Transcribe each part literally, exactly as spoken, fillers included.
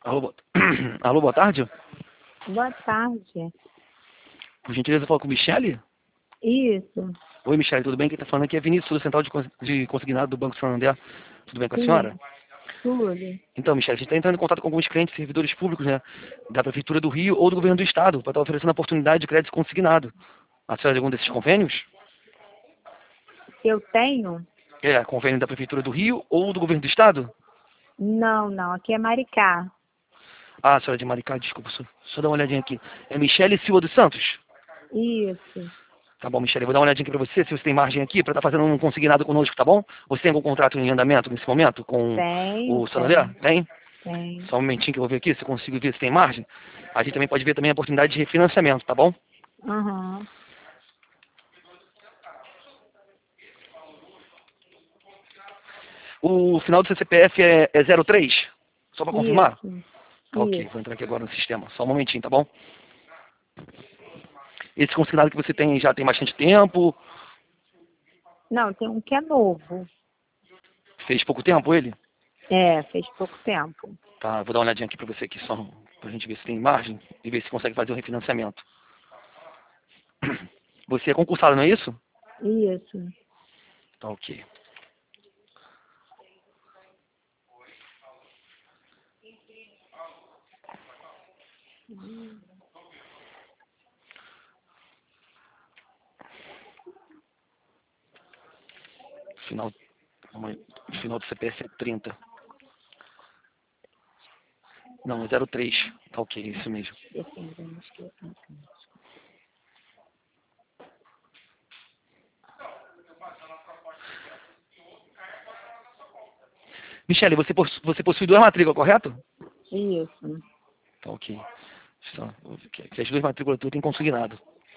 Alô, boa... Alô, boa tarde. Boa tarde. Por gentileza, eu falo com Michele? Isso. Oi, Michele, tudo bem? Quem está falando aqui é Vinícius, do Central de, Cons... de Consignado do Banco Santander. Tudo bem com a senhora? Sim. Tudo. Então, Michele, a gente está entrando em contato com alguns clientes servidores públicos, né? Da Prefeitura do Rio ou do Governo do Estado, para estar oferecendo a oportunidade de crédito consignado. A senhora de algum desses convênios? Eu tenho? É, convênio da Prefeitura do Rio ou do Governo do Estado? Não, não. Aqui é Maricá. Ah, a senhora de Maricá, desculpa, só, só dar uma olhadinha aqui. É Michele Silva dos Santos? Isso. Tá bom, Michele, eu vou dar uma olhadinha aqui pra você, se você tem margem aqui para estar fazendo um consignado conosco, tá bom? Você tem algum contrato em andamento nesse momento com Tenho, o Santander? tenho. Tem? Tem. Só um momentinho que eu vou ver aqui, se eu consigo ver se tem margem. A gente também pode ver também a oportunidade de refinanciamento, tá bom? Aham. O final do seu C P F é, é zero três? Só para confirmar? Isso. Tá ok, Isso. vou entrar aqui agora no sistema. Só um momentinho, tá bom? Esse consignado que você tem já tem bastante tempo? Não, tem um que é novo. Fez pouco tempo ele? É, fez pouco tempo. Tá, vou dar uma olhadinha aqui pra você aqui, só pra gente ver se tem margem e ver se consegue fazer o refinanciamento. Você é concursado, não é isso? Isso. Tá ok. Final, final do C P F é trinta. Não, é zero três. Tá ok, é isso mesmo. Dependemos que eu tenho. Michele, você, possu- você possui duas matrículas, correto? Isso. Tá ok. Só, vou ver aqui. Aqui as duas matrículas tudo tem consignado.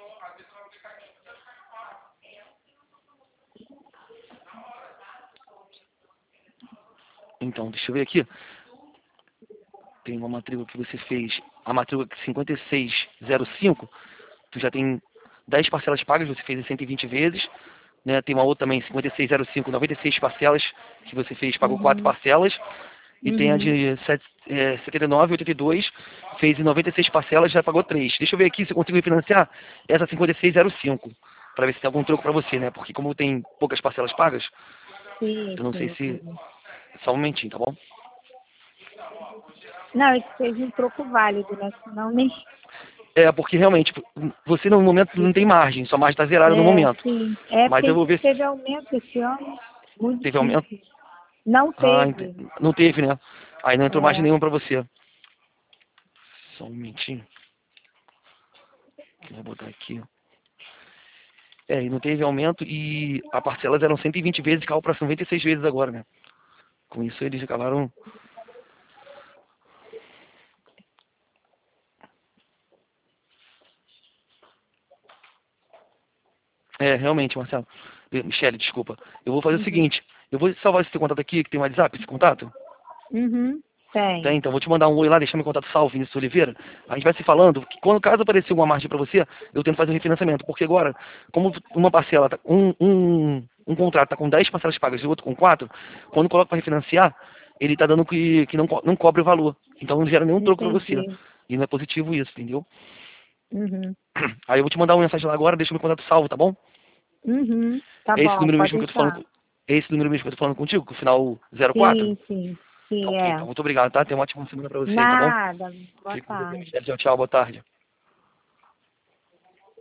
Então, deixa eu ver aqui. Tem uma matrícula que você fez, a matrícula cinquenta e seis zero cinco, tu já tem dez parcelas pagas, você fez em cento e vinte vezes, né? Tem uma outra também, cinquenta e seis zero cinco, noventa e seis parcelas, que você fez, pagou quatro Uhum. parcelas, e tem a Uhum. de sete- é, setenta e nove oitenta e dois, fez em noventa e seis parcelas, já pagou três. Deixa eu ver aqui se eu consigo refinanciar essa cinquenta e seis zero cinco, para ver se tem algum troco para você, né? Porque como tem poucas parcelas pagas, Sim, eu não sei sim, se... sim. Só um momentinho, tá bom? Não, isso fez um troco válido, né? Senão nem. É, porque realmente, você no momento não tem margem, sua margem está zerada no É, momento. sim. É Mas porque a eu gente vou não ver teve se aumento esse ano. Muito teve aumento. difícil. Não Ah, ente- teve. não teve, né? Aí não entrou margem É. nenhuma para você. Só um momentinho. Eu vou botar aqui. É, e não teve aumento e a parcelas eram cento e vinte vezes, caiu para noventa e seis vezes agora, né? Com isso eles acabaram... É, realmente, Marcelo. Eh, Michele, desculpa. Eu vou fazer o Uhum. seguinte. Eu vou salvar esse teu contato aqui, que tem um WhatsApp, esse contato. Uhum. Tem, Tem. então vou te mandar um oi lá, deixar meu contato salvo, Vinícius Oliveira. A gente vai se falando, que quando caso aparecer alguma margem para você, eu tento fazer o refinanciamento. Porque agora, como uma parcela, tá, um, um, um contrato está com dez parcelas pagas e o outro com quatro, quando coloca para refinanciar, ele está dando que, que não, co- não cobre o valor. Então não gera nenhum troco para você. Entendi. E não é positivo isso, entendeu? Uhum. Aí eu vou te mandar uma mensagem lá agora, deixa meu contato salvo, tá bom? Uhum. Tá É esse bom, número pode mesmo que eu tô falando deixar. com, é esse número mesmo que eu tô falando contigo, com o final zero quatro? Sim, sim. Tá Sim, ok, então é. muito obrigado, tá? Tenha uma ótima semana para você aí, tá bom? Nada. Boa Fico com Deus. tarde. Tchau, tchau, boa tarde.